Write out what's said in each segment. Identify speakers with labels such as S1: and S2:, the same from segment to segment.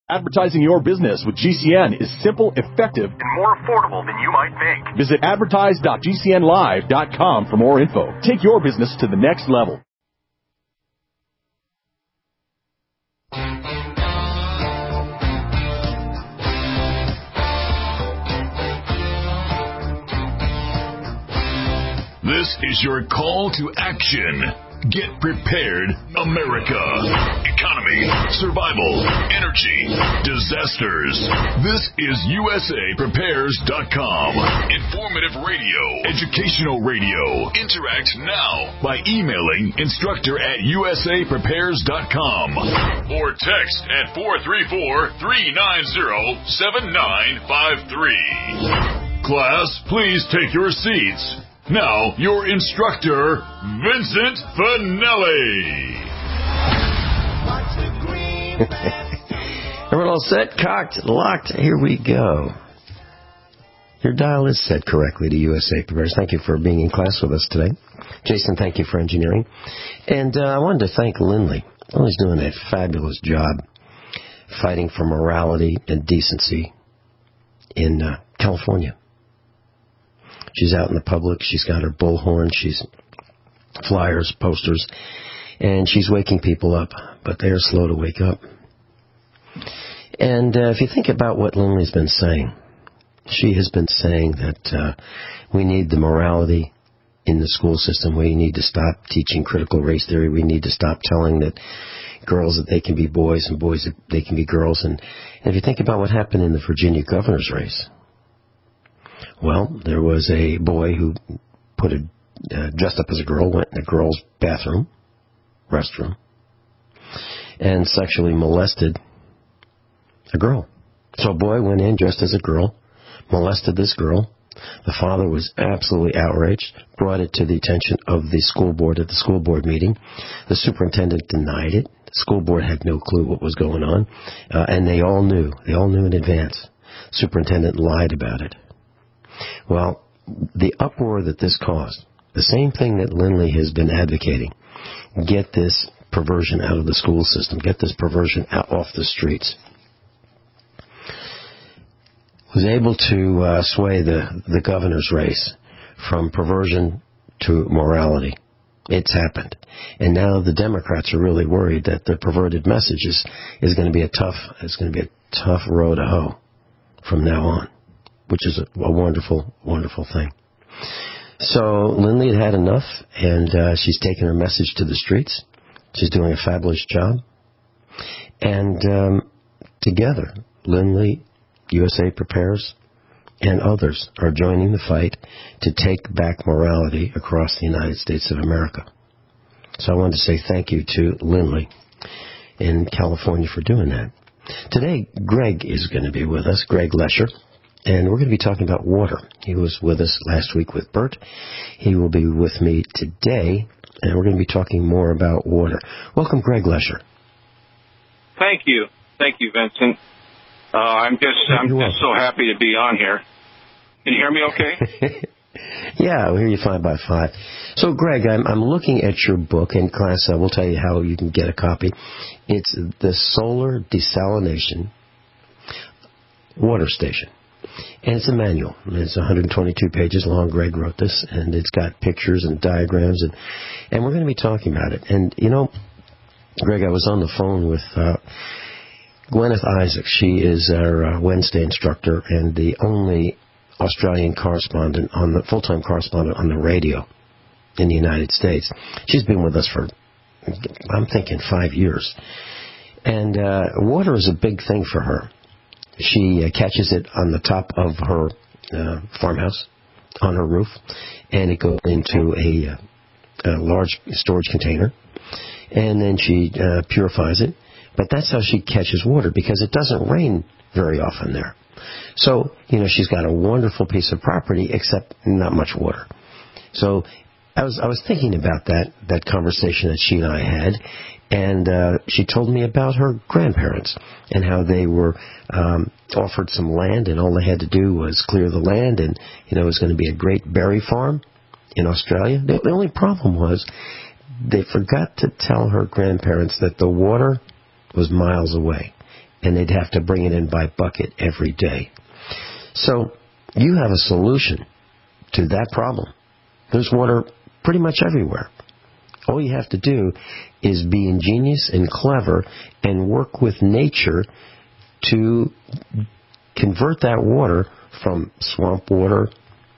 S1: Advertising your business with GCN is simple, effective, and more affordable than you might think. Visit advertise.gcnlive.com for more info. Take your business to the next level.
S2: This is your call to action. Get prepared, America. Economy, survival, energy, disasters. This is USAPrepares.com. Informative radio, educational radio. Interact now by emailing instructor@USAPrepares.com or text at 434-390-7953. Class, please take your seats. Now, your instructor, Vincent Finelli.
S3: Everyone all set, cocked, locked? Here we go. Your dial is set correctly to USA Prepares. Thank you for being in class with us today. Jason, thank you for engineering. And I wanted to thank Lindley. Lindley's doing a fabulous job fighting for morality and decency in California. She's out in the public. She's got her bullhorn. She's flyers, posters, and she's waking people up, but they are slow to wake up. And if you think about what Lindley's been saying, she has been saying that we need the morality in the school system. We need to stop teaching critical race theory. We need to stop telling that girls that they can be boys and boys that they can be girls. And if you think about what happened in the Virginia governor's race, well, there was a boy who dressed up as a girl, went in a girl's restroom, and sexually molested a girl. So a boy went in dressed as a girl, molested this girl. The father was absolutely outraged, brought it to the attention of the school board at the school board meeting. The superintendent denied it. The school board had no clue what was going on, and they all knew. They all knew in advance. The superintendent lied about it. Well, the uproar that this caused, the same thing that Lindley has been advocating, get this perversion out of the school system, get this perversion off the streets, was able to sway the governor's race from perversion to morality. It's happened. And now the Democrats are really worried that the perverted message is going to be a tough row to hoe from now on, which is a wonderful, wonderful thing. So Lindley had enough, and she's taken her message to the streets. She's doing a fabulous job. And together, Lindley, USA Prepares, and others are joining the fight to take back morality across the United States of America. So I wanted to say thank you to Lindley in California for doing that. Today, Greg is going to be with us, Greg Lesher. And we're going to be talking about water. He was with us last week with Bert. He will be with me today, and we're going to be talking more about water. Welcome, Greg Lesher.
S4: Thank you. Thank you, Vincent. I'm just so happy to be on here. Can you hear me okay?
S3: Yeah, we'll hear you fine by 5. So, Greg, I'm looking at your book, and class, we'll tell you how you can get a copy. It's The Solar Desalination Water Station. And it's a manual. It's 122 pages long. Greg wrote this, and it's got pictures and diagrams, and we're going to be talking about it. And, you know, Greg, I was on the phone with Gwyneth Isaac. She is our Wednesday instructor and the only Australian correspondent, full-time correspondent on the radio in the United States. She's been with us for, I'm thinking, 5 years. And water is a big thing for her. She catches it on the top of her farmhouse, on her roof, and it goes into a large storage container, and then she purifies it. But that's how she catches water, because it doesn't rain very often there. So, you know, she's got a wonderful piece of property, except not much water. So I was thinking about that conversation that she and I had, and she told me about her grandparents and how they were offered some land, and all they had to do was clear the land, and, you know, it was going to be a great berry farm in Australia. The only problem was they forgot to tell her grandparents that the water was miles away. and they'd have to bring it in by bucket every day. So you have a solution to that problem. There's water pretty much everywhere. All you have to do is be ingenious and clever and work with nature to convert that water from swamp water,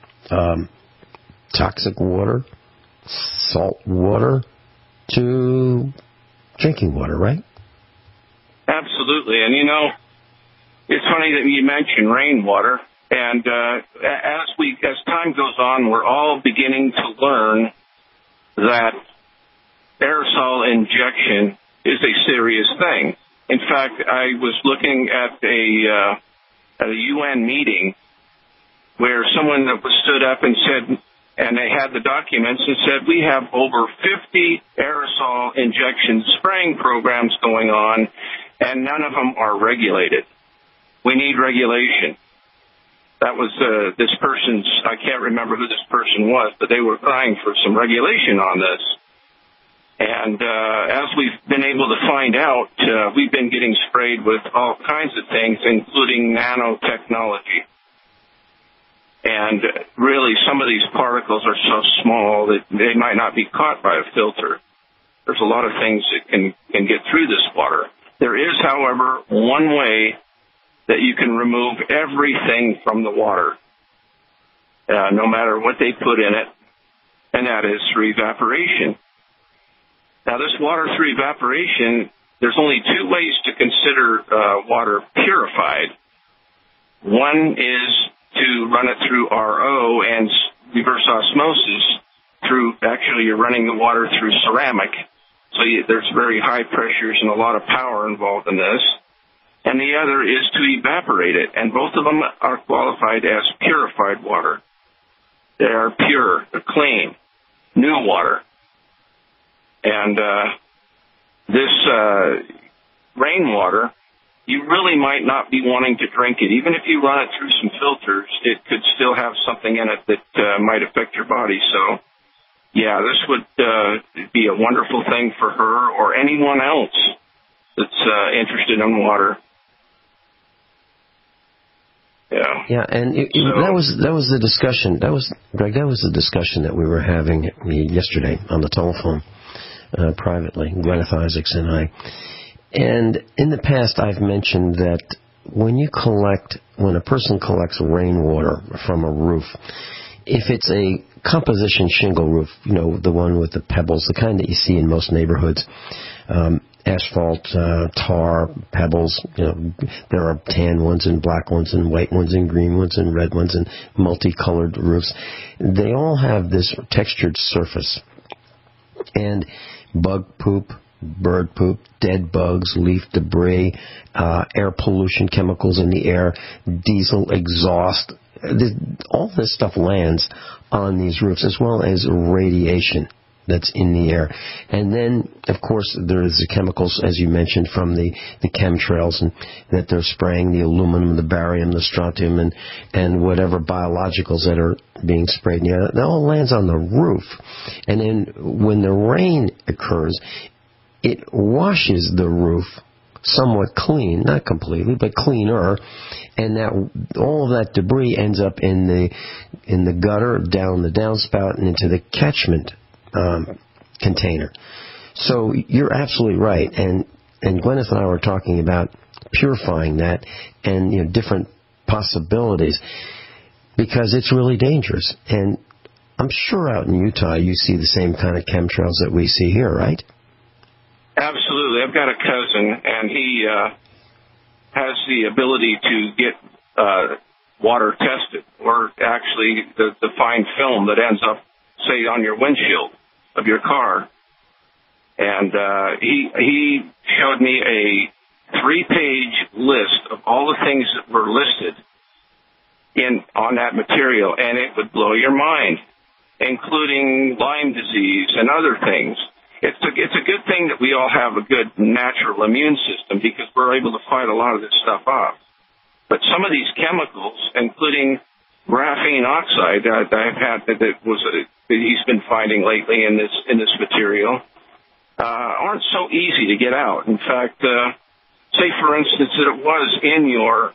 S3: toxic water, salt water, to drinking water, right?
S4: Absolutely. And, it's funny that you mentioned rainwater. And as time goes on, we're all beginning to learn that aerosol injection is a serious thing. In fact, I was looking at a UN meeting where someone that was stood up and said, and they had the documents and said, we have over 50 aerosol injection spraying programs going on, and none of them are regulated. We need regulation. That was this person's, I can't remember who this person was, but they were crying for some regulation on this. And as we've been able to find out, we've been getting sprayed with all kinds of things, including nanotechnology. And really, some of these particles are so small that they might not be caught by a filter. There's a lot of things that can get through this water. There is, however, one way that you can remove everything from the water, no matter what they put in it, and that is through evaporation. Now, this water through evaporation, there's only two ways to consider water purified. One is to run it through RO and reverse osmosis actually you're running the water through ceramic. So there's very high pressures and a lot of power involved in this. And the other is to evaporate it. And both of them are qualified as purified water. They are pure, they're clean, new water. And this rainwater, you really might not be wanting to drink it. Even if you run it through some filters, it could still have something in it that might affect your body. So, yeah, this would be a wonderful thing for her or anyone else that's interested in water.
S3: Yeah, and that was the discussion. Greg. That was the discussion that we were having yesterday on the telephone, privately, Gwyneth Isaacs and I. And in the past, I've mentioned that when a person collects rainwater from a roof, if it's a composition shingle roof, the one with the pebbles, the kind that you see in most neighborhoods, asphalt, tar, pebbles, there are tan ones and black ones and white ones and green ones and red ones and multicolored roofs. They all have this textured surface. And bug poop, bird poop, dead bugs, leaf debris, air pollution, chemicals in the air, diesel exhaust, all this stuff lands on these roofs, as well as radiation that's in the air. And then, of course, there's the chemicals, as you mentioned, from the chemtrails, and that they're spraying, the aluminum, the barium, the strontium, and whatever biologicals that are being sprayed in the air. That all lands on the roof. And then when the rain occurs, it washes the roof somewhat clean, not completely, but cleaner, and that all of that debris ends up in the gutter, down the downspout, and into the catchment container. So you're absolutely right, and Gwyneth and I were talking about purifying that and different possibilities, because it's really dangerous. And I'm sure out in Utah you see the same kind of chemtrails that we see here, right?
S4: Absolutely. I've got a cousin, and he has the ability to get water tested, or actually the fine film that ends up, say, on your windshield of your car. And he showed me a 3-page list of all the things that were listed on that material, and it would blow your mind, including Lyme disease and other things. It's a good thing that we all have a good natural immune system, because we're able to fight a lot of this stuff off. But some of these chemicals, including graphene oxide that he's been finding lately in this material, aren't so easy to get out. In fact, say, for instance, that it was in your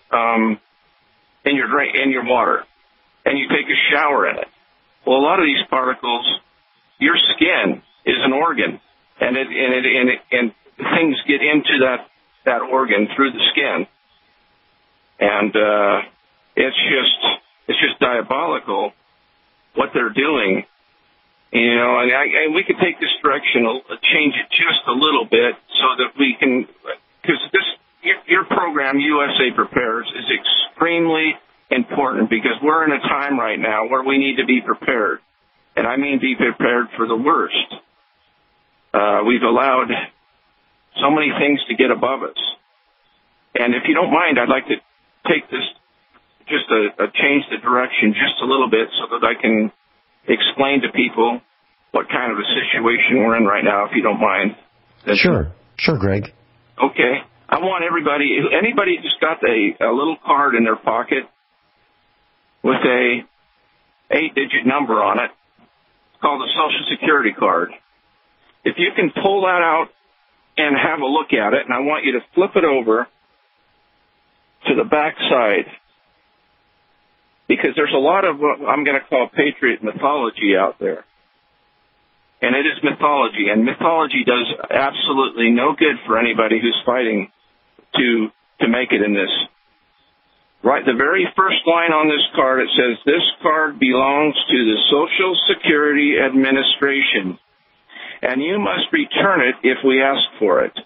S4: water, and you take a shower in it. Well, a lot of these particles, your skin is an organ, and things get into that organ through the skin, and it's just diabolical what they're doing. You know, and we could take this direction, change it just a little bit so that we can, because your program, USA Prepares, is extremely important because we're in a time right now where we need to be prepared. And I mean be prepared for the worst. We've allowed so many things to get above us. And if you don't mind, I'd like to take this, just change the direction just a little bit so that I can explain to people what kind of a situation we're in right now, if you don't mind.
S3: Sure, Greg.
S4: Okay. I want anybody who's got a little card in their pocket with a 8-digit number on it, it's called a Social Security card. If you can pull that out and have a look at it, and I want you to flip it over to the back side, because there's a lot of what I'm going to call patriot mythology out there. And it is mythology, and mythology does absolutely no good for anybody who's fighting to make it in this. Right, the very first line on this card, it says, "This card belongs to the Social Security Administration, and you must return it if we ask for it."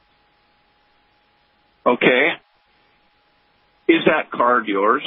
S4: Okay? Is that card yours?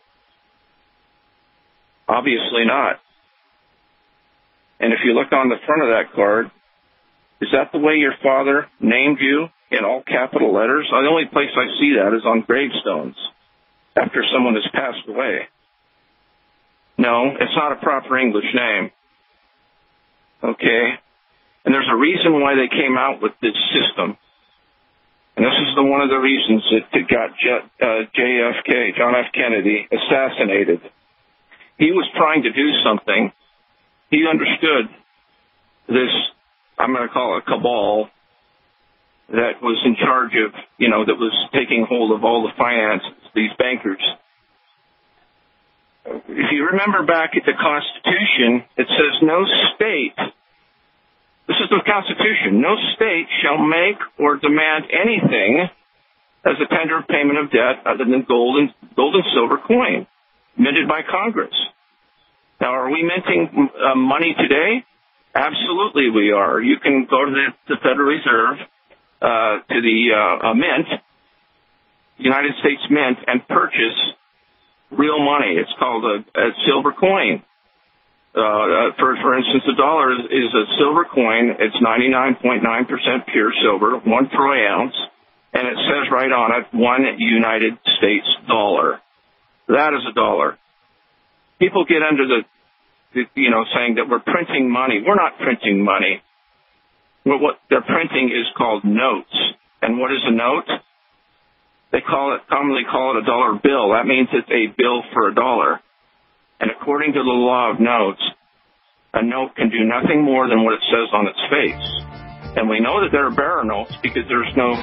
S4: Obviously not. And if you look on the front of that card, is that the way your father named you in all capital letters? The only place I see that is on gravestones after someone has passed away. No, it's not a proper English name. Okay? And there's a reason why they came out with this system. And this is one of the reasons that got JFK, John F. Kennedy, assassinated. He was trying to do something. He understood this, I'm going to call it cabal, that was in charge of, that was taking hold of all the finances, these bankers. If you remember back at the Constitution, it says no state, this is the Constitution, no state shall make or demand anything as a tender of payment of debt other than gold and silver coin minted by Congress. Now, are we minting money today? Absolutely we are. You can go to the Federal Reserve, to the Mint, United States Mint, and purchase real money. It's called a silver coin. For instance, the dollar is a silver coin. It's 99.9% pure silver, 1 troy ounce, and it says right on it, 1 United States dollar. That is a dollar. People get under saying that we're printing money. We're not printing money. What they're printing is called notes. And what is a note? They commonly call it a dollar bill. That means it's a bill for a dollar. And according to the law of notes, a note can do nothing more than what it says on its face. And we know that there are bearer notes because there's no,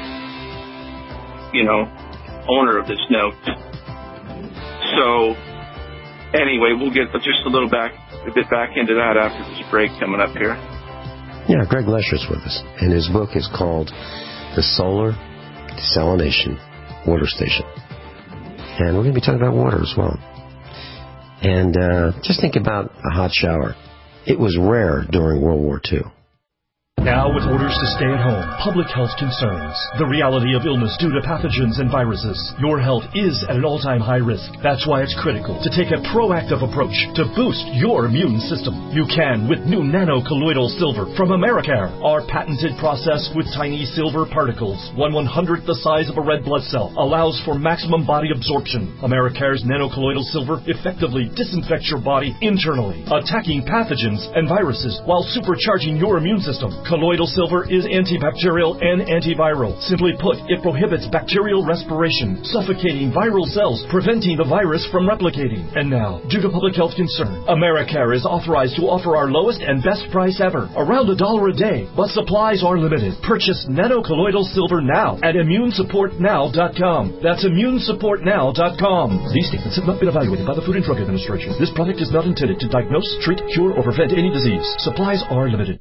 S4: owner of this note. So, anyway, we'll get just a bit back into that after this break coming up here.
S3: Yeah, Greg Lesher's with us, and his book is called The Solar Desalination Water Station. And we're going to be talking about water as well. And just think about a hot shower. It was rare during World War II.
S5: Now, with orders to stay at home, public health concerns, the reality of illness due to pathogens and viruses, your health is at an all-time high risk. That's why it's critical to take a proactive approach to boost your immune system. You can with new nano-colloidal silver from Americare. Our patented process with tiny silver particles, 1/100th the size of a red blood cell, allows for maximum body absorption. Americare's nano-colloidal silver effectively disinfects your body internally, attacking pathogens and viruses while supercharging your immune system. Colloidal silver is antibacterial and antiviral. Simply put, it prohibits bacterial respiration, suffocating viral cells, preventing the virus from replicating. And now, due to public health concern, Americare is authorized to offer our lowest and best price ever, around $1 a day, but supplies are limited. Purchase nanocolloidal silver now at immunesupportnow.com. That's immunesupportnow.com. These statements have not been evaluated by the Food and Drug Administration. This product is not intended to diagnose, treat, cure, or prevent any disease. Supplies are limited.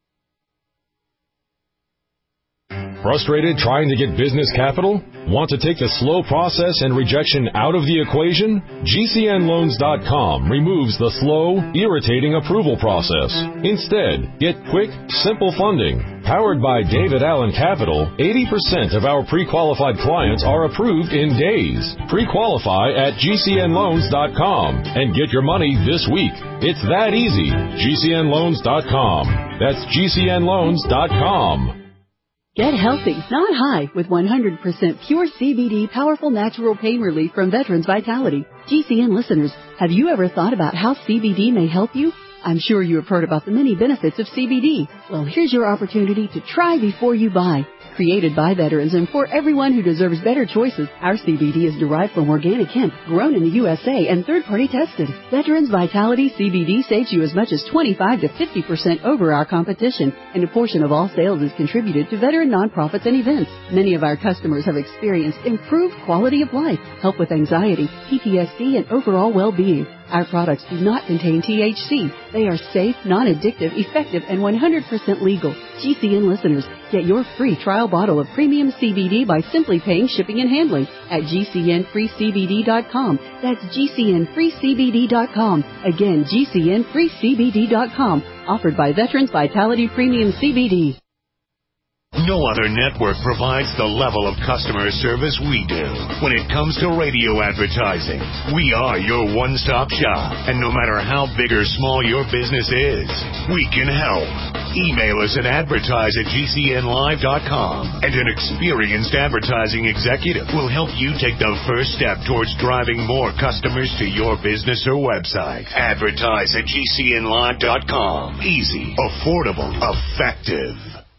S6: Frustrated trying to get business capital? Want to take the slow process and rejection out of the equation? GCNloans.com removes the slow, irritating approval process. Instead, get quick, simple funding. Powered by David Allen Capital, 80% of our pre-qualified clients are approved in days. Pre-qualify at GCNloans.com and get your money this week. It's that easy. GCNloans.com. That's GCNloans.com.
S7: Get healthy, not high, with 100% pure CBD powerful natural pain relief from Veterans Vitality. GCN listeners, have you ever thought about how CBD may help you? I'm sure you have heard about the many benefits of CBD. Well, here's your opportunity to try before you buy. Created by veterans and for everyone who deserves better choices, our CBD is derived from organic hemp, grown in the USA and third-party tested. Veterans Vitality CBD saves you as much as 25 to 50% over our competition, and a portion of all sales is contributed to veteran nonprofits and events. Many of our customers have experienced improved quality of life, help with anxiety, PTSD, and overall well-being. Our products do not contain THC. They are safe, non-addictive, effective, and 100% legal. GCN listeners, get your free trial bottle of premium CBD by simply paying shipping and handling at GCNFreeCBD.com. That's GCNFreeCBD.com. Again, GCNFreeCBD.com. Offered by Veterans Vitality Premium CBD.
S8: No other network provides the level of customer service we do. When it comes to radio advertising, we are your one-stop shop. And no matter how big or small your business is, we can help. Email us at advertise@GCNlive.com, and an experienced advertising executive will help you take the first step towards driving more customers to your business or website. Advertise@GCNlive.com. Easy, affordable, effective.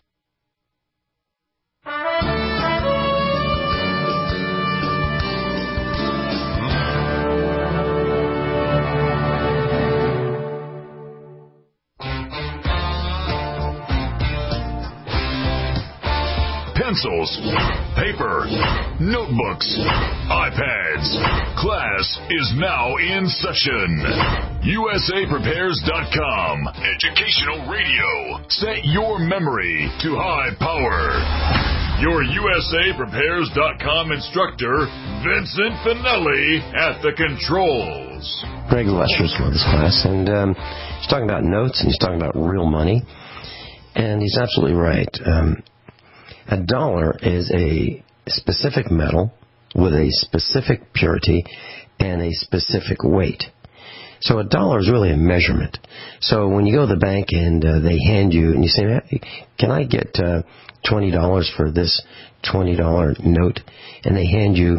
S2: Pencils, paper, notebooks, iPads. Class is now in session. USAPrepares.com. Educational radio. Set your memory to high power. Your USAPrepares.com instructor, Vincent Finelli, at the controls.
S3: Greg Lester's for this class, and he's talking about notes, and he's talking about real money, and he's absolutely right. A dollar is a specific metal with a specific purity and a specific weight. So a dollar is really a measurement. So when you go to the bank and they hand you, and you say, hey, can I get $20 for this $20 note? And they hand you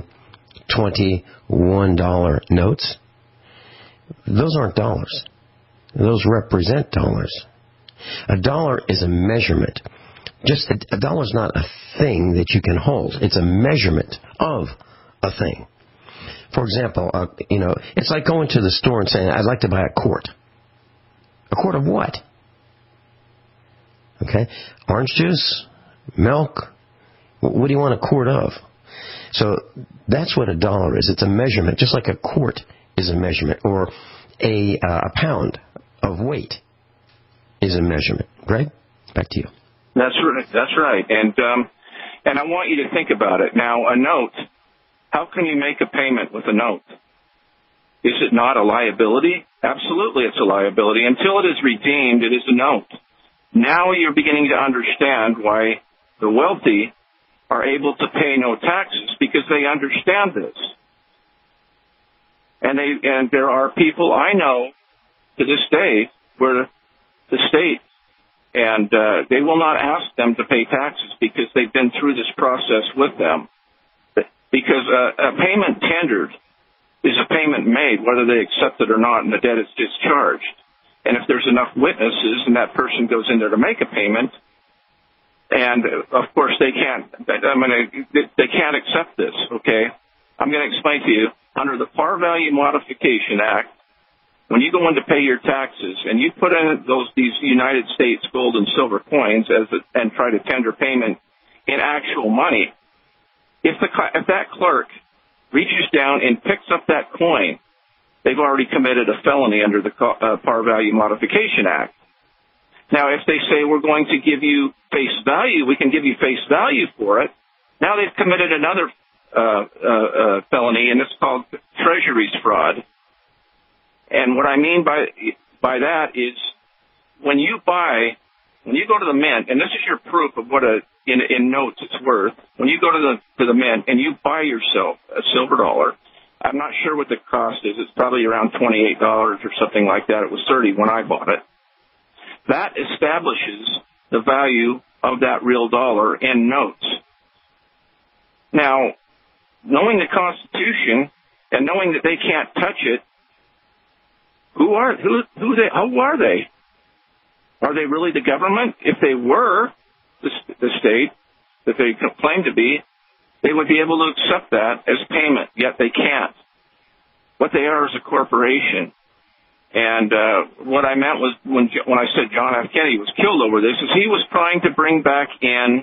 S3: $21 notes. Those aren't dollars. Those represent dollars. A dollar is a measurement. Just a dollar's not a thing that you can hold. It's a measurement of a thing. For example, it's like going to the store and saying, I'd like to buy a quart. A quart of what? Okay? Orange juice? Milk? What do you want a quart of? So that's what a dollar is. It's a measurement, just like a quart is a measurement, or a pound of weight is a measurement. Greg, back to you.
S4: That's right. And I want you to think about it. Now, a note, how can you make a payment with a note? Is it not a liability? Absolutely, it's a liability. Until it is redeemed, it is a note. Now you're beginning to understand why the wealthy are able to pay no taxes, because they understand this. And there are people I know to this day where the state, and they will not ask them to pay taxes because they've been through this process with them. Because a payment tendered is a payment made, whether they accept it or not, and the debt is discharged. And if there's enough witnesses and that person goes in there to make a payment, And, of course, they can't accept this, okay? I'm going to explain to you. Under the Par Value Modification Act, when you go in to pay your taxes and you put in these United States gold and silver coins and try to tender payment in actual money, if that clerk reaches down and picks up that coin, they've already committed a felony under the Par Value Modification Act. Now, if they say we're going to give you face value, we can give you face value for it. Now they've committed another felony, and it's called treasuries fraud. And what I mean by that is when you go to the mint, and this is your proof of what in notes it's worth. When you go to the mint and you buy yourself a silver dollar, I'm not sure what the cost is. It's probably around $28 or something like that. It was $30 when I bought it. That establishes the value of that real dollar in notes. Now, knowing the Constitution and knowing that they can't touch it, who are they? Are they really the government? If they were the state that they claim to be, they would be able to accept that as payment, yet they can't. What they are is a corporation. And what I meant was when I said John F. Kennedy was killed over this is he was trying to bring back in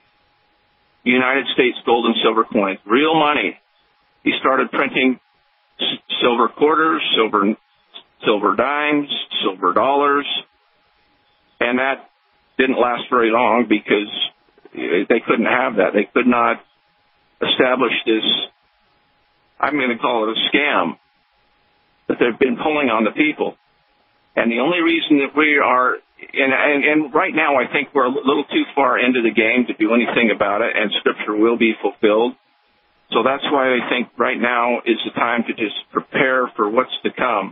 S4: United States gold and silver coins, real money. He started printing silver quarters, silver dimes, silver dollars, and that didn't last very long because they couldn't have that. They could not establish this, I'm going to call it a scam, that they've been pulling on the people. And the only reason that we are, and right now I think we're a little too far into the game to do anything about it, and Scripture will be fulfilled. So that's why I think right now is the time to just prepare for what's to come.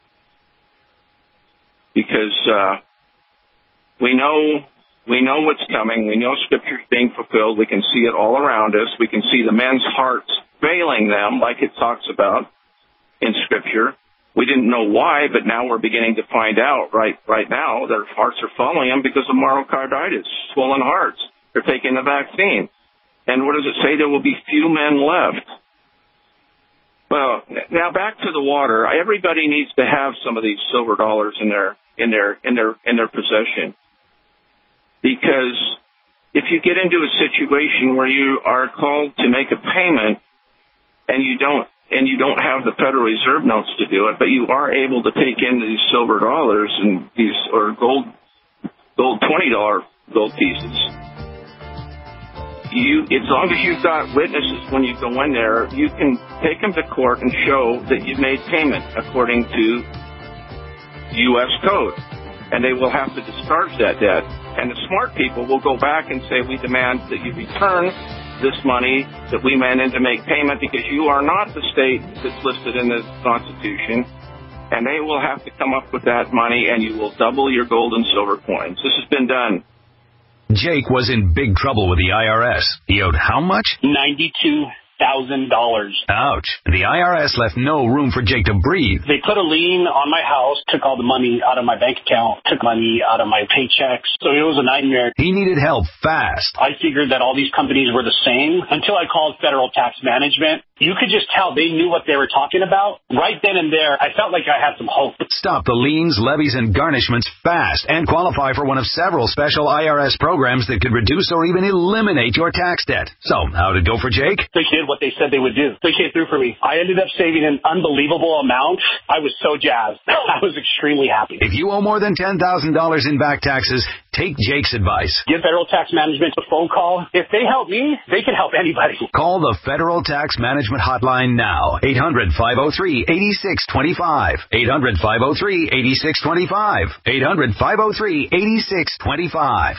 S4: Because we know what's coming. We know Scripture's being fulfilled. We can see it all around us. We can see the men's hearts failing them, like it talks about in Scripture. We didn't know why, but now we're beginning to find out right now their hearts are failing them because of myocarditis, swollen hearts. They're taking the vaccine. And what does it say? There will be few men left. Well, now back to the water. Everybody needs to have some of these silver dollars in their possession. Because if you get into a situation where you are called to make a payment and you don't have the Federal Reserve notes to do it, but you are able to take in these silver dollars and or gold $20 gold pieces. As long as you've got witnesses when you go in there, you can take them to court and show that you've made payment according to U.S. code, and they will have to discharge that debt. And the smart people will go back and say, we demand that you return this money that we went in to make payment because you are not the state that's listed in the Constitution, and they will have to come up with that money, and you will double your gold and silver coins. This has been done.
S9: Jake was in big trouble with the IRS. He owed how much?
S10: $92,000.
S9: Ouch. The IRS left no room for Jake to breathe.
S10: They put a lien on my house, took all the money out of my bank account, took money out of my paychecks. So it was a nightmare.
S9: He needed help fast.
S10: I figured that all these companies were the same until I called Federal Tax Management. You could just tell they knew what they were talking about. Right then and there, I felt like I had some hope.
S9: Stop the liens, levies, and garnishments fast and qualify for one of several special IRS programs that could reduce or even eliminate your tax debt. So, how did it go for Jake?
S10: They did what they said they would do. They came through for me. I ended up saving an unbelievable amount. I was so jazzed. I was extremely happy.
S9: If you owe more than $10,000 in back taxes, take Jake's advice.
S10: Give Federal Tax Management a phone call. If they help me, they can help anybody.
S9: Call the Federal Tax Management Hotline now. 800-503-8625. 800-503-8625. 800-503-8625.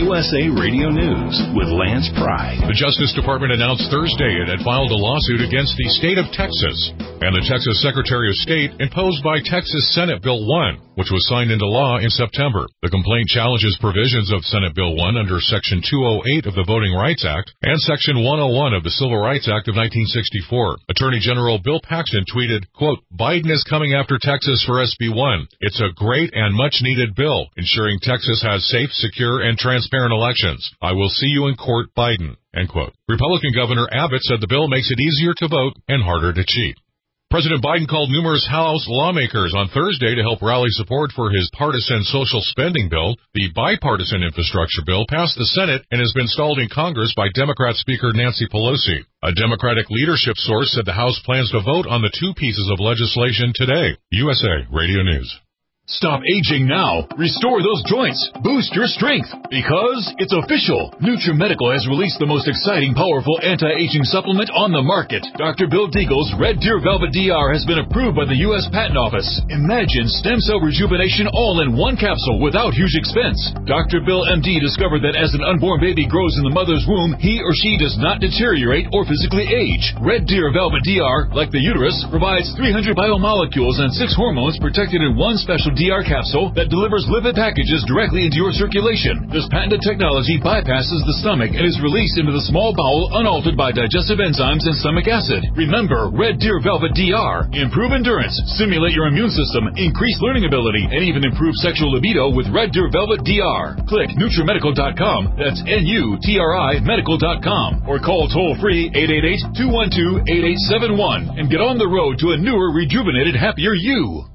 S11: USA Radio News with Lance Pry.
S12: The Justice Department announced Thursday it had filed a lawsuit against the state of Texas and the Texas Secretary of State imposed by Texas Senate Bill 1, which was signed into law in September. The complaint challenges provisions of Senate Bill 1 under Section 208 of the Voting Rights Act and Section 101 of the Civil Rights Act of 1964. Attorney General Bill Paxton tweeted, quote, "Biden is coming after Texas for SB 1. It's a great and much-needed bill, ensuring Texas has safe, secure, and transparent elections. I will see you in court, Biden." End quote. Republican Governor Abbott said the bill makes it easier to vote and harder to cheat. President Biden called numerous House lawmakers on Thursday to help rally support for his partisan social spending bill. The bipartisan infrastructure bill passed the Senate and has been stalled in Congress by Democrat Speaker Nancy Pelosi. A Democratic leadership source said the House plans to vote on the two pieces of legislation today. USA Radio News.
S1: Stop aging now. Restore those joints. Boost your strength. Because it's official. NutriMedical has released the most exciting, powerful anti-aging supplement on the market. Dr. Bill Deagle's Red Deer Velvet DR has been approved by the U.S. Patent Office. Imagine stem cell rejuvenation all in one capsule without huge expense. Dr. Bill MD discovered that as an unborn baby grows in the mother's womb, he or she does not deteriorate or physically age. Red Deer Velvet DR, like the uterus, provides 300 biomolecules and 6 hormones protected in one special DR capsule that delivers lipid packages directly into your circulation. This patented technology bypasses the stomach and is released into the small bowel unaltered by digestive enzymes and stomach acid. Remember, Red Deer Velvet DR. Improve endurance, stimulate your immune system, increase learning ability, and even improve sexual libido with Red Deer Velvet DR. Click NutriMedical.com, that's NUTRI Medical.com, or call toll-free 888-212-8871 and get on the road to a newer, rejuvenated, happier you.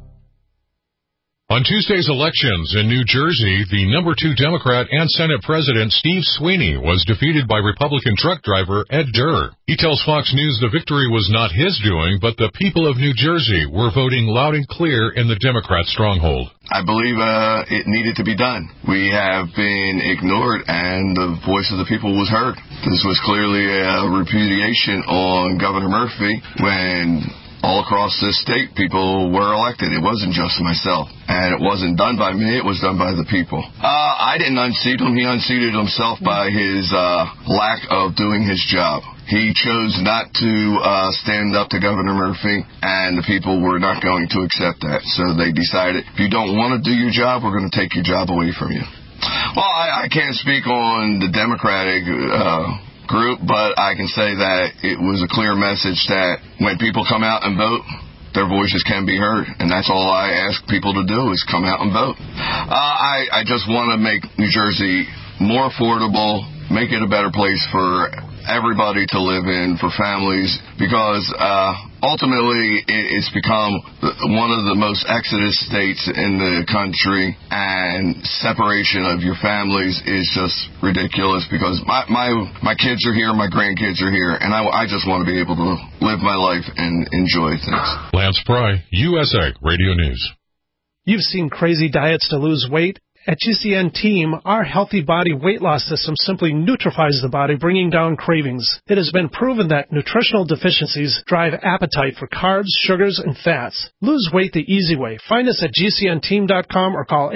S12: On Tuesday's elections in New Jersey, the number 2 Democrat and Senate President Steve Sweeney was defeated by Republican truck driver Ed Durr. He tells Fox News the victory was not his doing, but the people of New Jersey were voting loud and clear in the Democrat stronghold.
S13: I believe it needed to be done. We have been ignored, and the voice of the people was heard. This was clearly a repudiation on Governor Murphy when all across this state, people were elected. It wasn't just myself. And it wasn't done by me. It was done by the people. I didn't unseat him. He unseated himself by his lack of doing his job. He chose not to stand up to Governor Murphy, and the people were not going to accept that. So they decided, if you don't want to do your job, we're going to take your job away from you. Well, I can't speak on the Democratic group, but I can say that it was a clear message that when people come out and vote, their voices can be heard, and that's all I ask people to do is come out and vote. I just want to make New Jersey more affordable, make it a better place for everybody to live in, for families, because ultimately it's become one of the most exodus states in the country, and separation of your families is just ridiculous because my kids are here, my grandkids are here, and I just want to be able to live my life and enjoy things.
S12: Lance Pry, USA Radio News.
S14: You've seen crazy diets to lose weight. At GCN Team, our healthy body weight loss system simply neutralizes the body, bringing down cravings. It has been proven that nutritional deficiencies drive appetite for carbs, sugars, and fats. Lose weight the easy way. Find us at GCNteam.com or call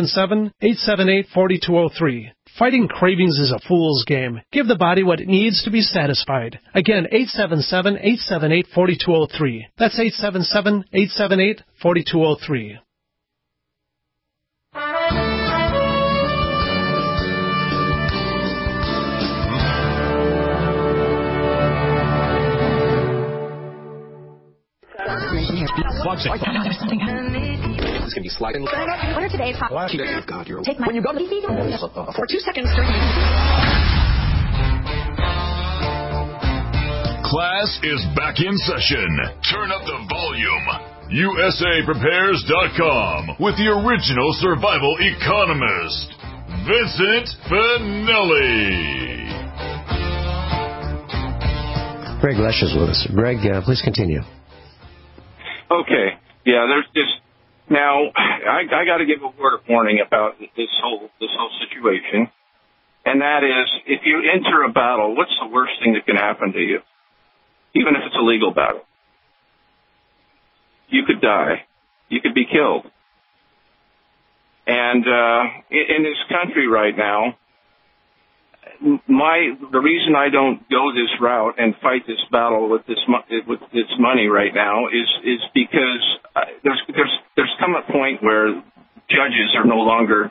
S14: 877-878-4203. Fighting cravings is a fool's game. Give the body what it needs to be satisfied. Again, 877-878-4203. That's 877-878-4203.
S15: This is going to be sliding. What are today's hot? God, you're take my. When you go to for 2 seconds.
S2: Class is back in session. Turn up the volume. USAPrepares.com with the original survival economist, Vincent Finelli.
S3: Greg Lesher's with us. Greg, please continue.
S4: Okay. Yeah, there's just now I got to give a word of warning about this whole situation, and that is if you enter a battle, what's the worst thing that can happen to you? Even if it's a legal battle, you could die, you could be killed, and in this country right now, the reason I don't go this route and fight this battle with this money right now is because there's come a point where judges are no longer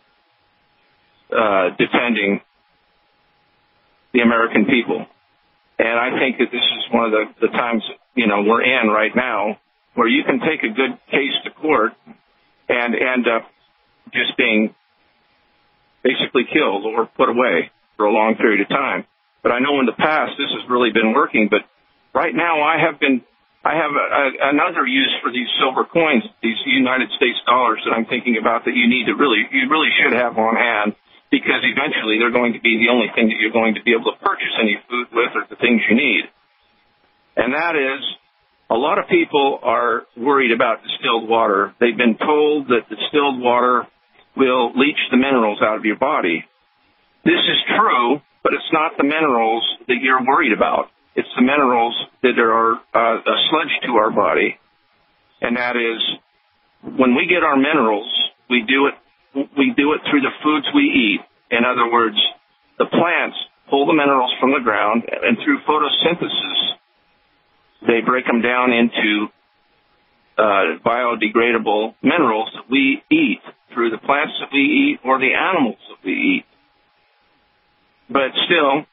S4: defending the American people, and I think that this is one of the times we're in right now where you can take a good case to court and end up just being basically killed or put away for a long period of time. But I know in the past this has really been working. But right now I have another use for these silver coins, these United States dollars that I'm thinking about that you really should have on hand, because eventually they're going to be the only thing that you're going to be able to purchase any food with or the things you need. And that is, a lot of people are worried about distilled water. They've been told that distilled water will leach the minerals out of your body. This is true, but it's not the minerals that you're worried about. It's the minerals that are a sludge to our body. And that is, when we get our minerals, we do it through the foods we eat. In other words, the plants pull the minerals from the ground, and through photosynthesis, they break them down into biodegradable minerals that we eat through the plants that we eat or the animals that we eat. But still,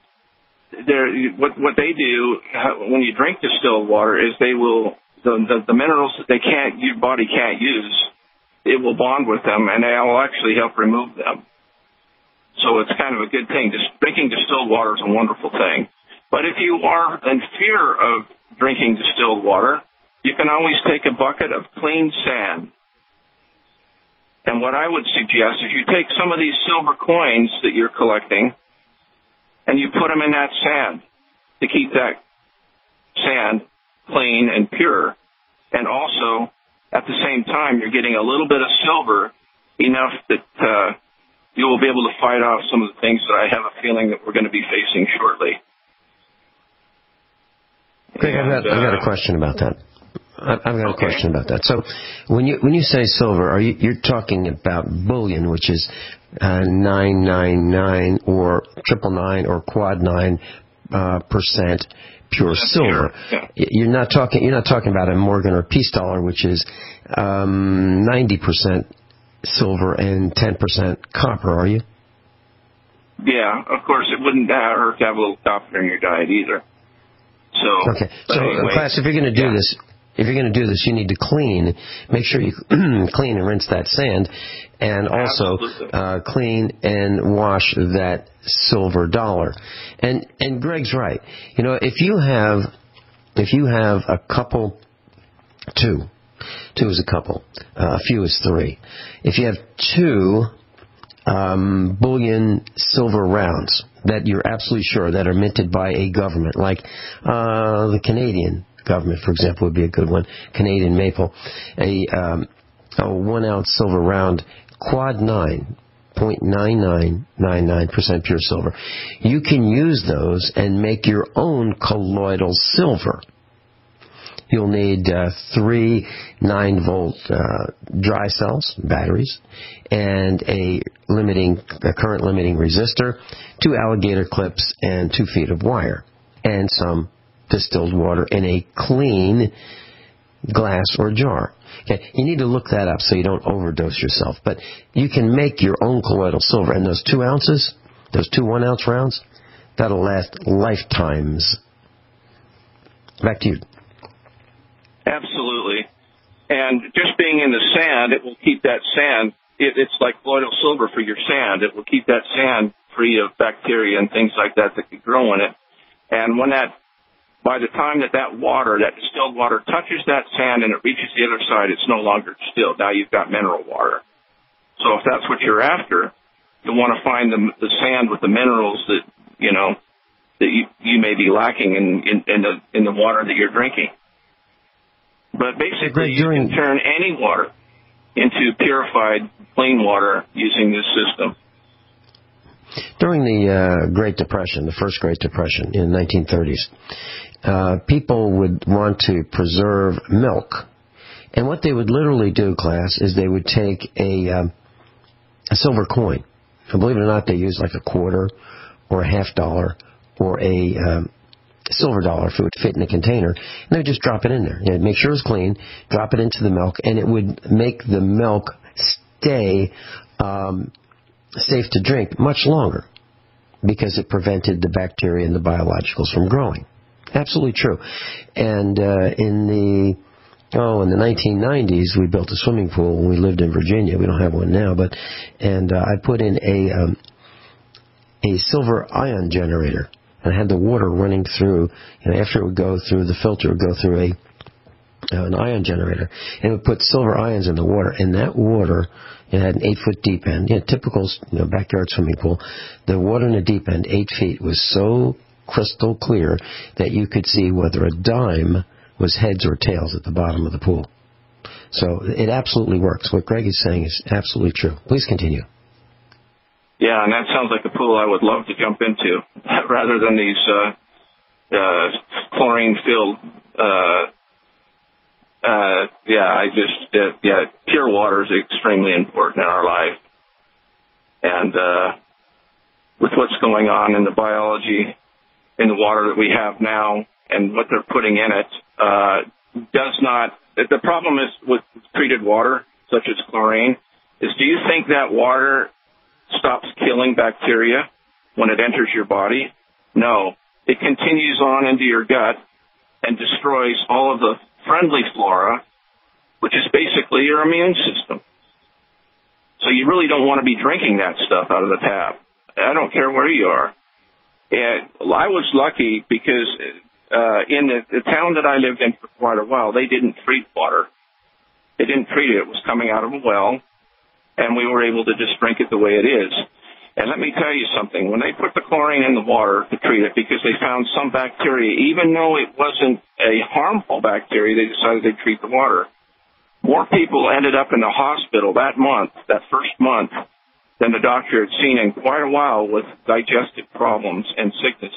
S4: what they do when you drink distilled water is they will the minerals that your body can't use, it will bond with them, and they will actually help remove them. So it's kind of a good thing. Drinking distilled water is a wonderful thing. But if you are in fear of drinking distilled water, you can always take a bucket of clean sand. And what I would suggest is you take some of these silver coins that you're collecting and you put them in that sand to keep that sand clean and pure. And also, at the same time, you're getting a little bit of silver, enough that you will be able to fight off some of the things that I have a feeling that we're going to be facing shortly.
S3: Greg, I've got a question about that. I've got a question about that. So, when you say silver, you're talking about bullion, which is 999 or 999 or quad 9% pure silver.
S4: Yeah.
S3: You're not talking about a Morgan or Peace dollar, which is 90% silver and 10% copper, are you?
S4: Yeah, of course, it wouldn't hurt to have a little copper in your diet either.
S3: Okay. So, anyway, class, if you're going to do this, you need to clean. Make sure you clean and rinse that sand, and also clean and wash that silver dollar. And Greg's right. If you have a couple, two is a couple, a few is three. If you have two bullion silver rounds that you're absolutely sure that are minted by a government, like the Canadian government, for example, would be a good one. Canadian maple, a 1 ounce silver round, quad 9.9999% pure silver. You can use those and make your own colloidal silver. You'll need 3 9-volt dry cells, batteries, and a current limiting resistor, 2 alligator clips, and 2 feet of wire, and some distilled water in a clean glass or jar. Okay, you need to look that up so you don't overdose yourself. But you can make your own colloidal silver, and those 2 ounces, those 2 1-ounce rounds, that'll last lifetimes. Back to you.
S4: Absolutely. And just being in the sand, it will keep that sand, it's like colloidal silver for your sand. It will keep that sand free of bacteria and things like that could grow in it. And by the time that distilled water touches that sand and it reaches the other side, it's no longer distilled. Now you've got mineral water. So if that's what you're after, you'll want to find the sand with the minerals that you may be lacking in the water that you're drinking. But basically, you can turn any water into purified, clean water using this system.
S3: During the Great Depression, the first Great Depression in the 1930s, people would want to preserve milk. And what they would literally do, class, is they would take a silver coin, And believe it or not, they use like a quarter or a $50 or a silver dollar if it would fit in a container. And they would just drop it in there. You know, make sure it's clean, drop it into the milk, and it would make the milk stay safe to drink much longer because it prevented the bacteria and the biologicals from growing. Absolutely true. And in the 1990s, we built a swimming pool when we lived in Virginia. We don't have one now, and I put in a silver ion generator, and I had the water running through. You know, after it would go through the filter, it would go through an ion generator, and it would put silver ions in the water. And that water, it had an 8-foot deep end, typical backyard swimming pool. The water in the deep end, 8 feet, was so crystal clear that you could see whether a dime was heads or tails at the bottom of the pool. So it absolutely works. What Greg is saying is absolutely true. Please continue.
S4: Yeah, and that sounds like a pool I would love to jump into, rather than these chlorine-filled. Pure water is extremely important in our life, and with what's going on in the biology in the water that we have now and what they're putting in it, does not. The problem is with treated water, such as chlorine, is do you think that water stops killing bacteria when it enters your body? No. It continues on into your gut and destroys all of the friendly flora, which is basically your immune system. So you really don't want to be drinking that stuff out of the tap. I don't care where you are. And I was lucky because in the town that I lived in for quite a while, they didn't treat water. They didn't treat it. It was coming out of a well, and we were able to just drink it the way it is. And let me tell you something. When they put the chlorine in the water to treat it, because they found some bacteria, even though it wasn't a harmful bacteria, they decided they'd treat the water. More people ended up in the hospital that month, that first month, than the doctor had seen in quite a while with digestive problems and sickness.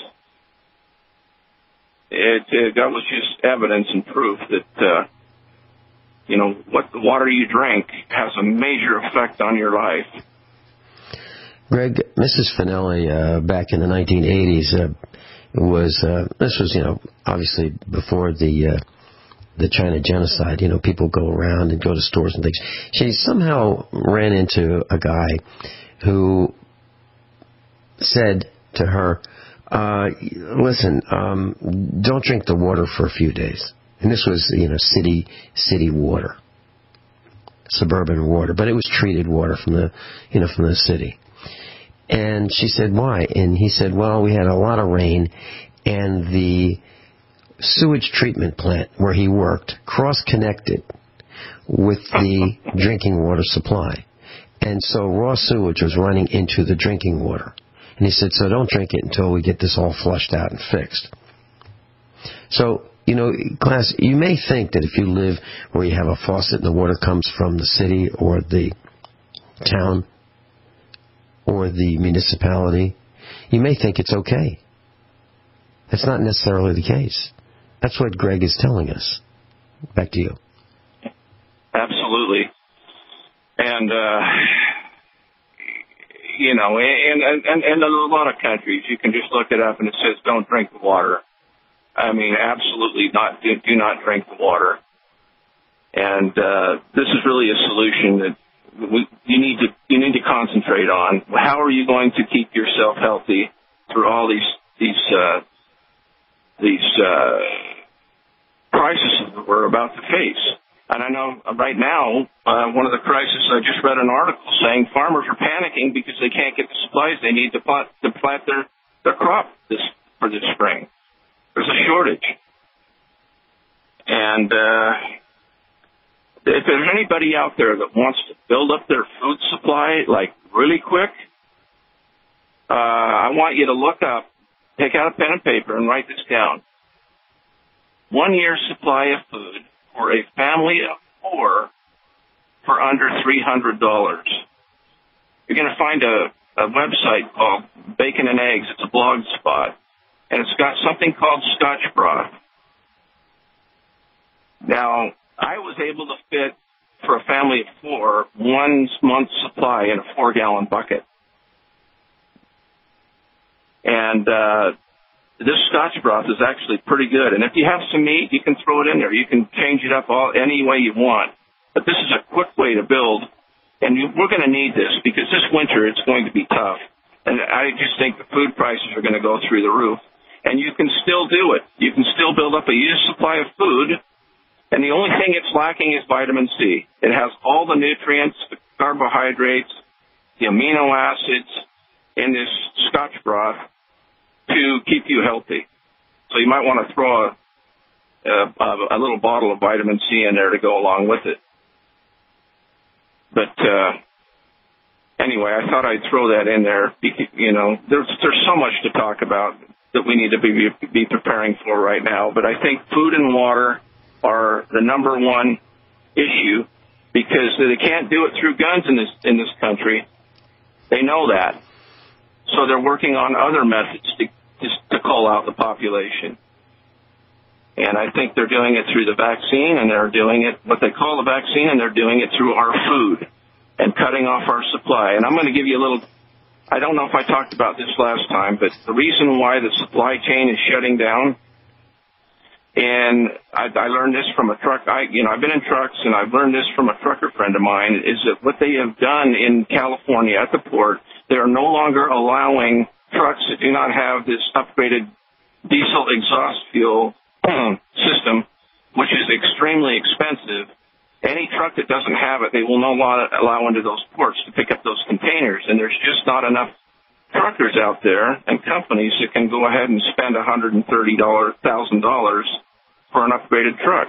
S4: That was just evidence and proof that, what the water you drink has a major effect on your life.
S3: Greg, Mrs. Finelli, back in the 1980s, this was obviously before the China genocide. People go around and go to stores and things. She somehow ran into a guy who said to her, listen, don't drink the water for a few days. And this was, city water, suburban water, but it was treated water from the city. And she said, why? And he said, well, we had a lot of rain, and the sewage treatment plant where he worked cross-connected with the drinking water supply. And so raw sewage was running into the drinking water. And he said, so don't drink it until we get this all flushed out and fixed. So, class, you may think that if you live where you have a faucet and the water comes from the city or the town or the municipality, you may think it's okay. That's not necessarily the case. That's what Greg is telling us. Back to you.
S4: Absolutely. And, in a lot of countries, you can just look it up and it says don't drink the water. I mean, absolutely not. Do not drink the water. And this is really a solution that you need to concentrate on. How are you going to keep yourself healthy through all these crises that we're about to face? And I know right now, one of the crises, I just read an article saying farmers are panicking because they can't get the supplies they need to plant their crop for this spring. There's a shortage. And if there's anybody out there that wants to build up their food supply, like, really quick, I want you to look up, take out a pen and paper and write this down. 1 year's supply of food for a family of 4 for under $300. You're going to find a website called Bacon and Eggs. It's a blog spot. And it's got something called Scotch broth. Now, I was able to fit, for a family of 4, 1 month's supply in a 4-gallon bucket. And this Scotch broth is actually pretty good. And if you have some meat, you can throw it in there. You can change it up any way you want. But this is a quick way to build. And we're going to need this because this winter it's going to be tough. And I just think the food prices are going to go through the roof. And you can still do it. You can still build up a year's supply of food. And the only thing it's lacking is vitamin C. It has all the nutrients, the carbohydrates, the amino acids in this Scotch broth to keep you healthy. So you might want to throw a little bottle of vitamin C in there to go along with it. But anyway, I thought I'd throw that in there. You know, there's so much to talk about that we need to be preparing for right now. But I think food and water are the number one issue because they can't do it through guns in this country. They know that. So they're working on other methods to call out the population. And I think they're doing it through the vaccine, and they're doing it, what they call the vaccine, and they're doing it through our food and cutting off our supply. And I'm going to give you a little, I don't know if I talked about this last time, but the reason why the supply chain is shutting down, and I learned this from a truck, I've been in trucks, and I've learned this from a trucker friend of mine, is that what they have done in California at the port, they are no longer allowing trucks that do not have this upgraded diesel exhaust fuel system, which is extremely expensive. Any truck that doesn't have it, they will no longer allow into those ports to pick up those containers. And there's just not enough truckers out there and companies that can go ahead and spend $130,000 for an upgraded truck.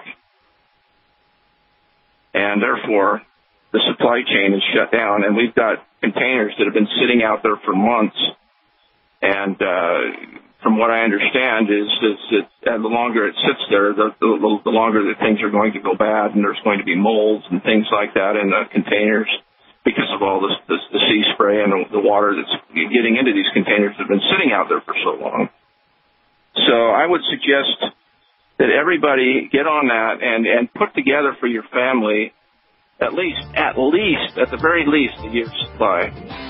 S4: And therefore, the supply chain is shut down, and we've got containers that have been sitting out there for months. And from what I understand is that the longer it sits there, the longer that things are going to go bad, and there's going to be molds and things like that in the containers because of all the sea spray and the water that's getting into these containers that have been sitting out there for so long. So I would suggest that everybody get on that and put together for your family at the very least, a year's supply.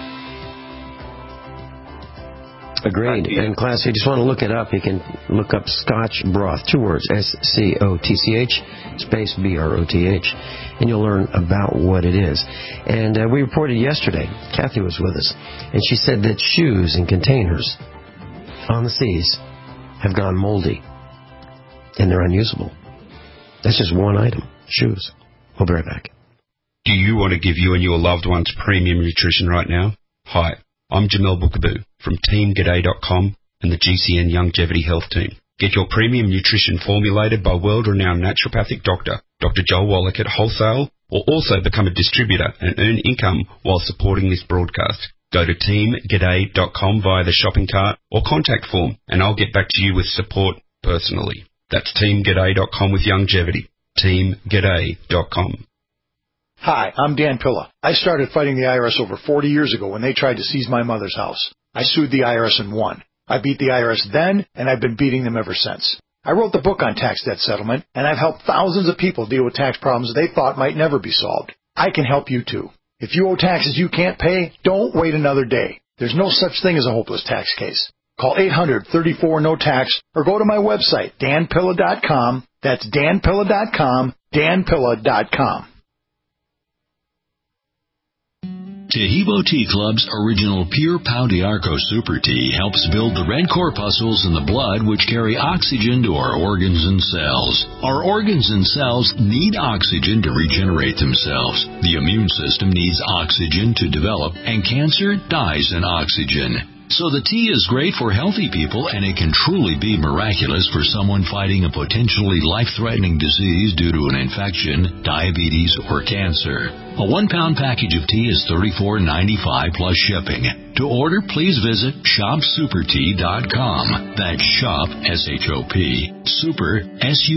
S3: Agreed. And class, if you just want to look it up, you can look up Scotch broth, 2 words, SCOTCH, space BROTH, and you'll learn about what it is. And we reported yesterday, Kathy was with us, and she said that shoes and containers on the seas have gone moldy, and they're unusable. That's just one item, shoes. We'll be right back.
S16: Do you want to give you and your loved ones premium nutrition right now? Hi, I'm Jamel Bookaboo from TeamGaday.com and the GCN Longevity Health Team. Get your premium nutrition formulated by world-renowned naturopathic doctor, Dr. Joel Wallach at wholesale, or also become a distributor and earn income while supporting this broadcast. Go to TeamGaday.com via the shopping cart or contact form, and I'll get back to you with support personally. That's TeamGaday.com with longevity. TeamGaday.com.
S17: Hi, I'm Dan Pilla. I started fighting the IRS over 40 years ago when they tried to seize my mother's house. I sued the IRS and won. I beat the IRS then, and I've been beating them ever since. I wrote the book on tax debt settlement, and I've helped thousands of people deal with tax problems they thought might never be solved. I can help you too. If you owe taxes you can't pay, don't wait another day. There's no such thing as a hopeless tax case. Call 800-34-NO-TAX or go to my website, danpilla.com. That's danpilla.com, danpilla.com.
S18: Tahibo Tea Club's original Pure Pau d'Arco Super Tea helps build the red corpuscles in the blood which carry oxygen to our organs and cells. Our organs and cells need oxygen to regenerate themselves. The immune system needs oxygen to develop, and cancer dies in oxygen. So the tea is great for healthy people, and it can truly be miraculous for someone fighting a potentially life-threatening disease due to an infection, diabetes, or cancer. A 1-pound package of tea is $34.95 plus shipping. To order, please visit shopsupertea.com. That's shop, S-H-O-P, super,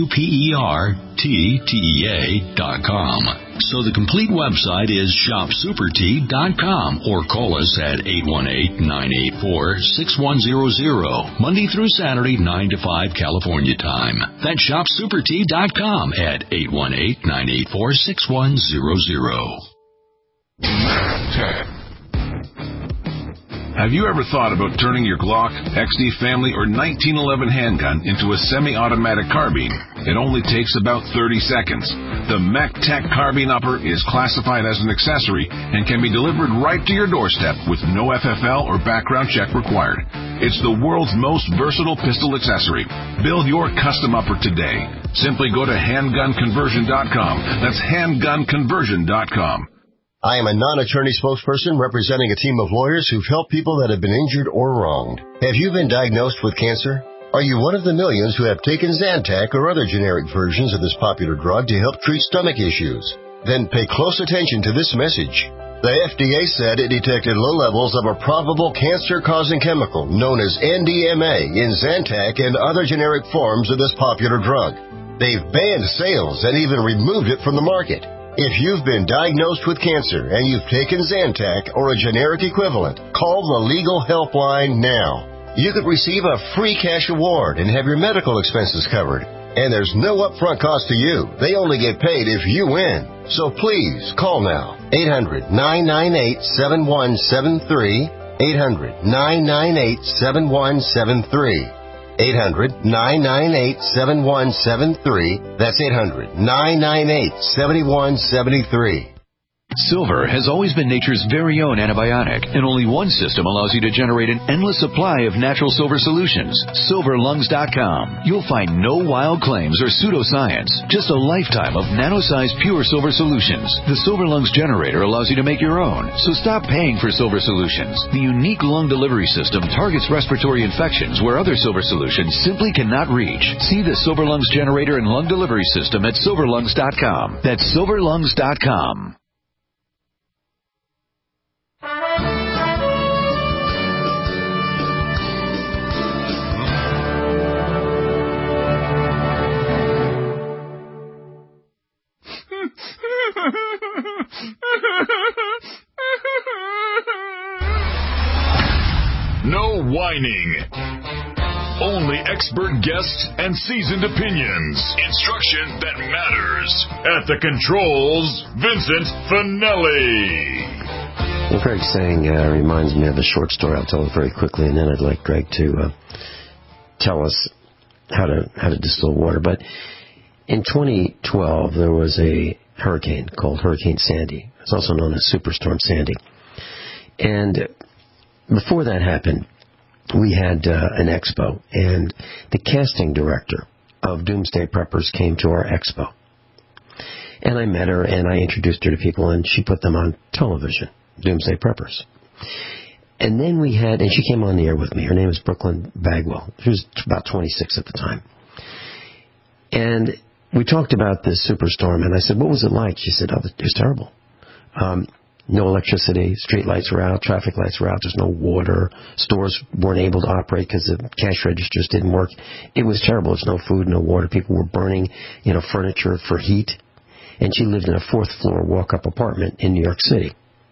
S18: SUPERTEA.com. So the complete website is shopsupertea.com, or call us at 818-984-6100, Monday through Saturday, 9 to 5 California time. That's shopsupertea.com at 818-984-6100.
S2: Have you ever thought about turning your Glock, XD Family, or 1911 handgun into a semi-automatic carbine? It only takes about 30 seconds. The MacTech Carbine Upper is classified as an accessory and can be delivered right to your doorstep with no FFL or background check required. It's the world's most versatile pistol accessory. Build your custom upper today. Simply go to handgunconversion.com. That's handgunconversion.com.
S19: I am a non-attorney spokesperson representing a team of lawyers who've helped people that have been injured or wronged. Have you been diagnosed with cancer? Are you one of the millions who have taken Zantac or other generic versions of this popular drug to help treat stomach issues? Then pay close attention to this message. The FDA said it detected low levels of a probable cancer-causing chemical known as NDMA in Zantac and other generic forms of this popular drug. They've banned sales and even removed it from the market. If you've been diagnosed with cancer and you've taken Zantac or a generic equivalent, call the Legal Helpline now. You could receive a free cash award and have your medical expenses covered. And there's no upfront cost to you. They only get paid if you win. So please, call now. 800-998-7173. 800-998-7173. 800-998-7173. That's 800-998-7173.
S20: Silver has always been nature's very own antibiotic, and only one system allows you to generate an endless supply of natural silver solutions. SilverLungs.com. You'll find no wild claims or pseudoscience, just a lifetime of nano-sized pure silver solutions. The Silver Lungs generator allows you to make your own, so stop paying for silver solutions. The unique lung delivery system targets respiratory infections where other silver solutions simply cannot reach. See the Silver Lungs generator and lung delivery system at SilverLungs.com. That's SilverLungs.com.
S2: No whining. Only expert guests and seasoned opinions. Instruction that matters. At the controls, Vincent Finelli.
S3: What Greg's saying reminds me of a short story. I'll tell it very quickly, and then I'd like Greg to tell us how to distill water. But in 2012, there was a hurricane called Hurricane Sandy. It's also known as Superstorm Sandy. And before that happened, we had an expo, and the casting director of Doomsday Preppers came to our expo. And I met her, and I introduced her to people, and she put them on television, Doomsday Preppers. And then and she came on the air with me. Her name is Brooklyn Bagwell. She was about 26 at the time. And we talked about this superstorm, and I said, what was it like? She said, it was terrible. No electricity, street lights were out, traffic lights were out, there's no water, stores weren't able to operate because the cash registers didn't work. It was terrible. There's no food, no water. People were burning, furniture for heat. And she lived in a 4th floor walk-up apartment in New York City.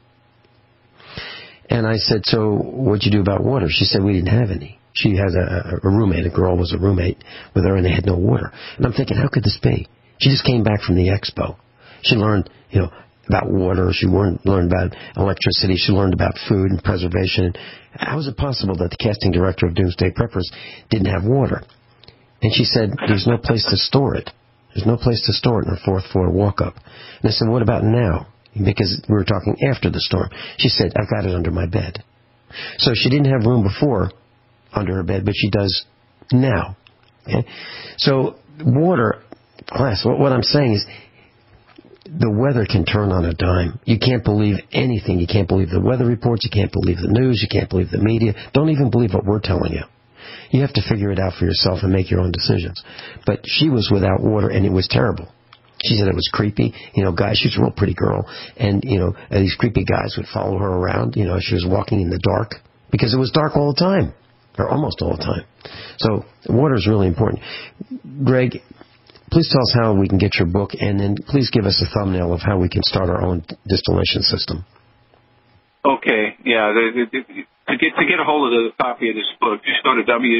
S3: And I said, so what'd you do about water? She said, we didn't have any. She has a roommate, a girl was a roommate with her, and they had no water. And I'm thinking, how could this be? She just came back from the expo. She learned, about water. She learned about electricity. She learned about food and preservation. How is it possible that the casting director of Doomsday Preppers didn't have water? And she said, there's no place to store it. There's no place to store it in her 4th floor walk-up. And I said, what about now? Because we were talking after the storm. She said, I've got it under my bed. So she didn't have room before under her bed, but she does now. Okay? So water, class, what I'm saying is, the weather can turn on a dime. You can't believe anything. You can't believe the weather reports. You can't believe the news. You can't believe the media. Don't even believe what we're telling you. You have to figure it out for yourself and make your own decisions. But she was without water, and it was terrible. She said it was creepy. Guys, she was a real pretty girl. And, these creepy guys would follow her around. She was walking in the dark because it was dark all the time, or almost all the time. So water is really important. Greg, please tell us how we can get your book, and then please give us a thumbnail of how we can start our own distillation system.
S4: Okay, yeah. To get a hold of the copy of this book, just go to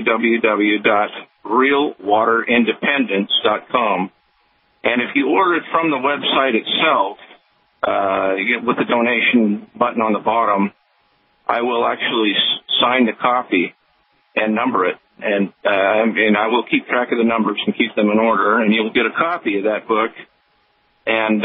S4: www.realwaterindependence.com, and if you order it from the website itself, with the donation button on the bottom, I will actually sign the copy and number it. And I will keep track of the numbers and keep them in order, and you'll get a copy of that book. And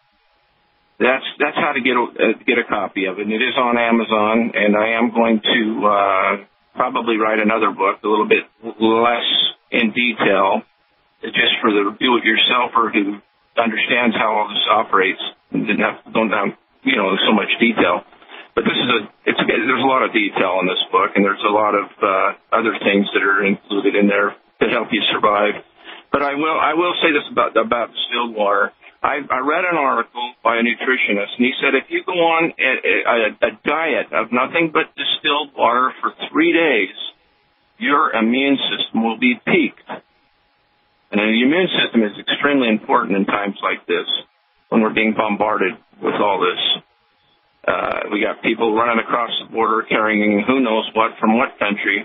S4: that's how to get a copy of it. And it is on Amazon, and I am going to probably write another book, a little bit less in detail, just for the do-it-yourselfer who understands how all this operates and don't have so much detail. But there's a lot of detail in this book, and there's a lot of other things that are included in there to help you survive. But I will say this about distilled water. I read an article by a nutritionist, and he said if you go on a diet of nothing but distilled water for 3 days, your immune system will be peaked. And the immune system is extremely important in times like this, when we're being bombarded with all this. We got people running across the border carrying who knows what from what country.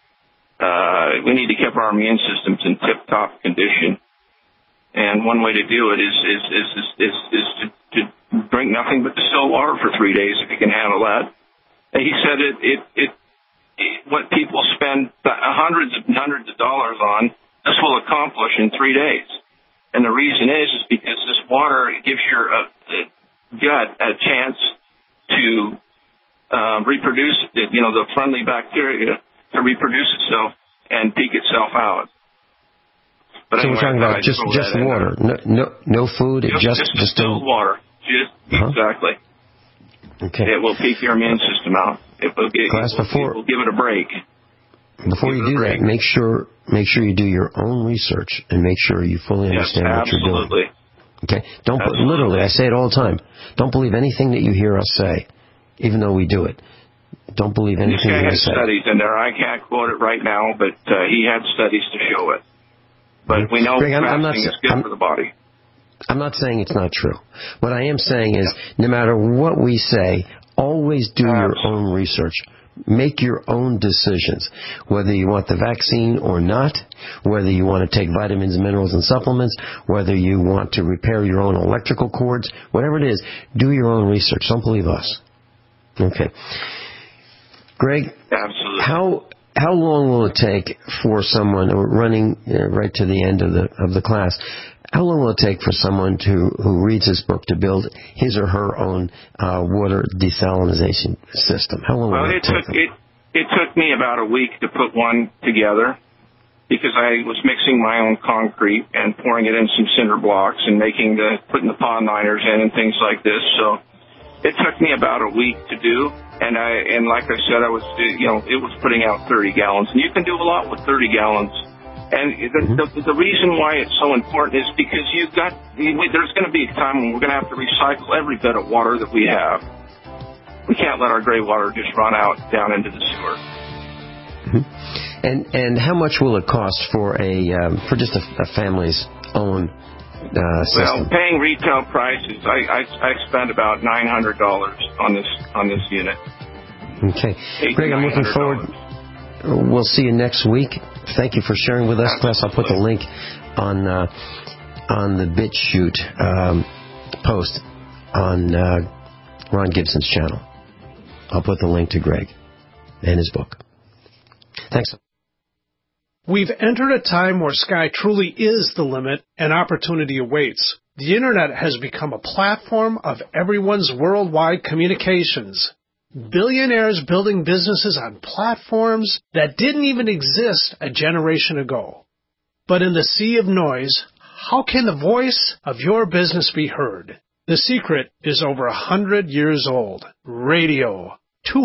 S4: We need to keep our immune systems in tip-top condition. And one way to do it is to drink nothing but distilled water for 3 days if you can handle that. And he said what people spend hundreds and hundreds of dollars on, this will accomplish in 3 days. And the reason is because this water gives your gut a chance to reproduce, the friendly bacteria to reproduce itself and peak itself out. But
S3: so
S4: anyway,
S3: we're talking about just water, no food, just
S4: distilled water. Exactly.
S3: Okay.
S4: It will peak your immune system out. It will give it a break.
S3: Before you do that, make sure you do your own research and make sure you fully understand what you're doing. Okay? Literally, I say it all the time. Don't believe anything that you hear us say, even though we do it. Don't believe anything we say.
S4: This guy had studies in there. I can't quote it right now, but he had studies to show it. But we know fasting is good for the body.
S3: I'm not saying it's not true. What I am saying is, no matter what we say, always do your own research. Make your own decisions, whether you want the vaccine or not, whether you want to take vitamins, minerals, and supplements, whether you want to repair your own electrical cords, whatever it is, do your own research. Don't believe us. Okay. Greg,
S4: absolutely.
S3: How long will it take for someone, running right to the end of the class, how long will it take for someone who reads this book to build his or her own water desalination system? How long will it take them?
S4: It took me about a week to put one together because I was mixing my own concrete and pouring it in some cinder blocks and putting the pond liners in and things like this. So it took me about a week to do. And like I said, it was putting out 30 gallons. And you can do a lot with 30 gallons. And the reason why it's so important is because there's going to be a time when we're going to have to recycle every bit of water that we have. We can't let our gray water just run out down into the sewer.
S3: Mm-hmm. And how much will it cost for just a family's own system?
S4: Well, paying retail prices, I spent about $900 on this unit.
S3: Okay, Greg, I'm looking forward. We'll see you next week. Thank you for sharing with us. Plus, I'll put the link on the BitChute post on Ron Gibson's channel. I'll put the link to Greg and his book. Thanks.
S14: We've entered a time where sky truly is the limit and opportunity awaits. The Internet has become a platform of everyone's worldwide communications. Billionaires building businesses on platforms that didn't even exist a generation ago. But in the sea of noise, how can the voice of your business be heard? The secret is over 100 years old. Radio.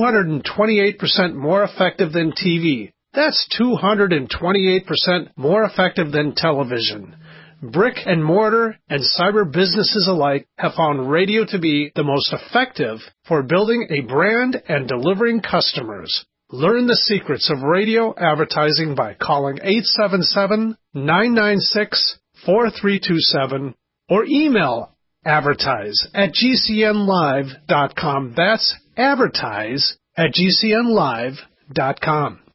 S14: 228% more effective than TV. That's 228% more effective than television. Brick and mortar and cyber businesses alike have found radio to be the most effective for building a brand and delivering customers. Learn the secrets of radio advertising by calling 877-996-4327 or email advertise@gcnlive.com. That's advertise@gcnlive.com.